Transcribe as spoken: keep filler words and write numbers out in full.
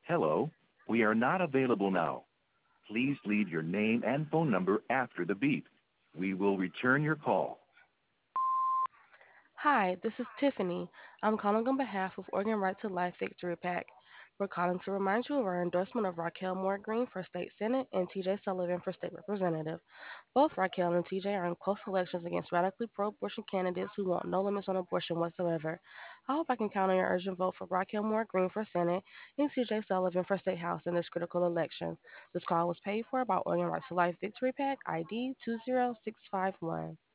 Hello, we are not available now. Please leave your name and phone number after the beep. We will return your call. Hi, this is Tiffany. I'm calling on behalf of Oregon Right to Life Victory PAC. We're calling to remind you of our endorsement of Raquel Moore Green for State Senate and T J Sullivan for State Representative. Both Raquel and T J are in close elections against radically pro abortion candidates who want no limits on abortion whatsoever. I hope I can count on your urgent vote for Raquel Moore Green for Senate and T J Sullivan for State House in this critical election. This call was paid for by Oregon Right to Life Victory PAC I D two zero six five one.